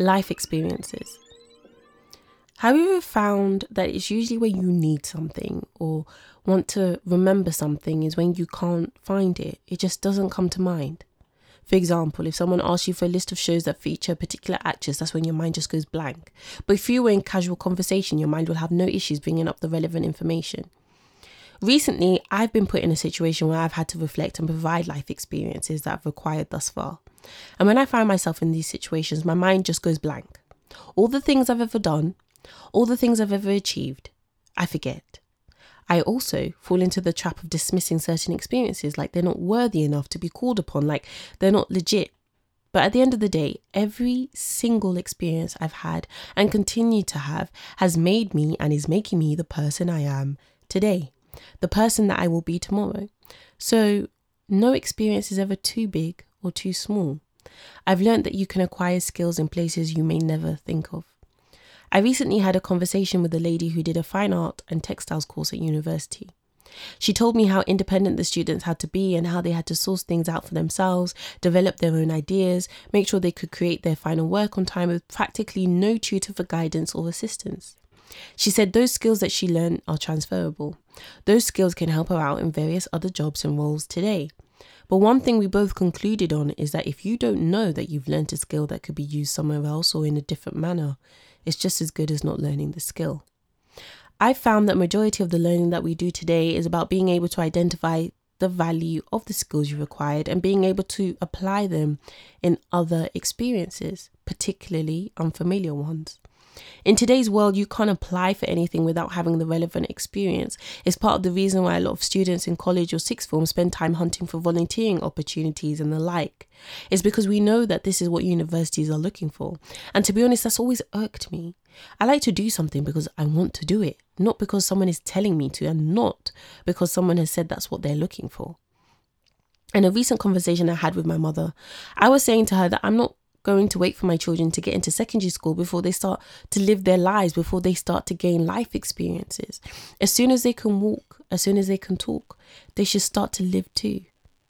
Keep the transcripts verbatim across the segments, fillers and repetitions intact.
life experiences. Have you ever found that it's usually when you need something or want to remember something is when you can't find it? It just doesn't come to mind. For example, if someone asks you for a list of shows that feature a particular actress, that's when your mind just goes blank. But if you were in casual conversation, your mind will have no issues bringing up the relevant information. Recently, I've been put in a situation where I've had to reflect and provide life experiences that I've acquired thus far. And when I find myself in these situations, my mind just goes blank. All the things I've ever done, all the things I've ever achieved, I forget. I also fall into the trap of dismissing certain experiences like they're not worthy enough to be called upon, like they're not legit. But at the end of the day, every single experience I've had and continue to have has made me and is making me the person I am today, the person that I will be tomorrow. So no experience is ever too big or too small. I've learned that you can acquire skills in places you may never think of. I recently had a conversation with a lady who did a fine art and textiles course at university. She told me how independent the students had to be and how they had to source things out for themselves, develop their own ideas, make sure they could create their final work on time with practically no tutor for guidance or assistance. She said those skills that she learned are transferable. Those skills can help her out in various other jobs and roles today. But one thing we both concluded on is that if you don't know that you've learned a skill that could be used somewhere else or in a different manner, it's just as good as not learning the skill. I found that majority of the learning that we do today is about being able to identify the value of the skills you've acquired and being able to apply them in other experiences, particularly unfamiliar ones. In today's world, you can't apply for anything without having the relevant experience. It's part of the reason why a lot of students in college or sixth form spend time hunting for volunteering opportunities and the like. It's because we know that this is what universities are looking for. And to be honest, that's always irked me. I like to do something because I want to do it, not because someone is telling me to, and not because someone has said that's what they're looking for. In a recent conversation I had with my mother, I was saying to her that I'm not going to wait for my children to get into secondary school before they start to live their lives, before they start to gain life experiences. As soon as they can walk, as soon as they can talk, they should start to live too.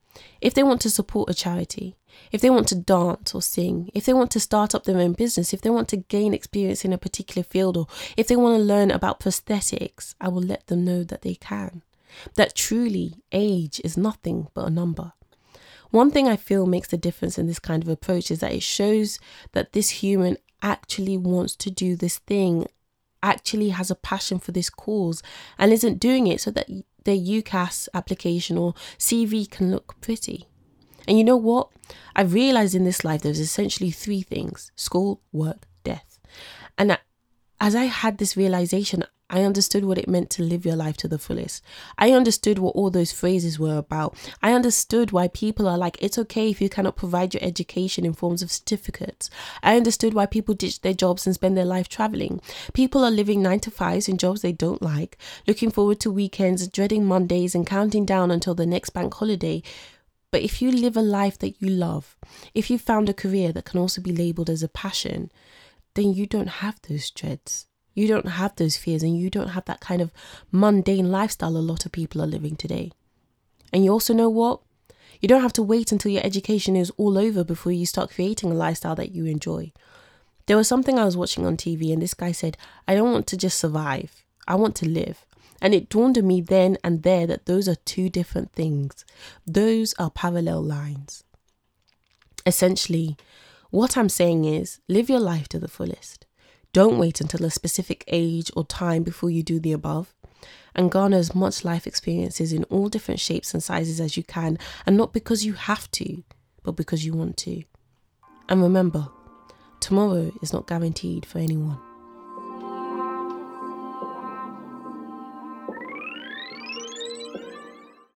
If they want to support a charity, if they want to dance or sing, if they want to start up their own business, if they want to gain experience in a particular field, or if they want to learn about prosthetics, I will let them know that they can. That truly age is nothing but a number. One thing I feel makes the difference in this kind of approach is that it shows that this human actually wants to do this thing, actually has a passion for this cause, and isn't doing it so that their UCAS application or C V can look pretty. And you know what? I've realised in this life there's essentially three things: school, work, death. And as I had this realisation, I understood what it meant to live your life to the fullest. I understood what all those phrases were about. I understood why people are like, it's okay if you cannot provide your education in forms of certificates. I understood why people ditch their jobs and spend their life traveling. People are living nine to fives in jobs they don't like, looking forward to weekends, dreading Mondays and counting down until the next bank holiday. But if you live a life that you love, if you found a career that can also be labelled as a passion, then you don't have those dreads. You don't have those fears, and you don't have that kind of mundane lifestyle a lot of people are living today. And you also know what? You don't have to wait until your education is all over before you start creating a lifestyle that you enjoy. There was something I was watching on T V and this guy said, I don't want to just survive. I want to live. And it dawned on me then and there that those are two different things. Those are parallel lines. Essentially, what I'm saying is live your life to the fullest. Don't wait until a specific age or time before you do the above, and garner as much life experiences in all different shapes and sizes as you can, and not because you have to, but because you want to. And remember, tomorrow is not guaranteed for anyone.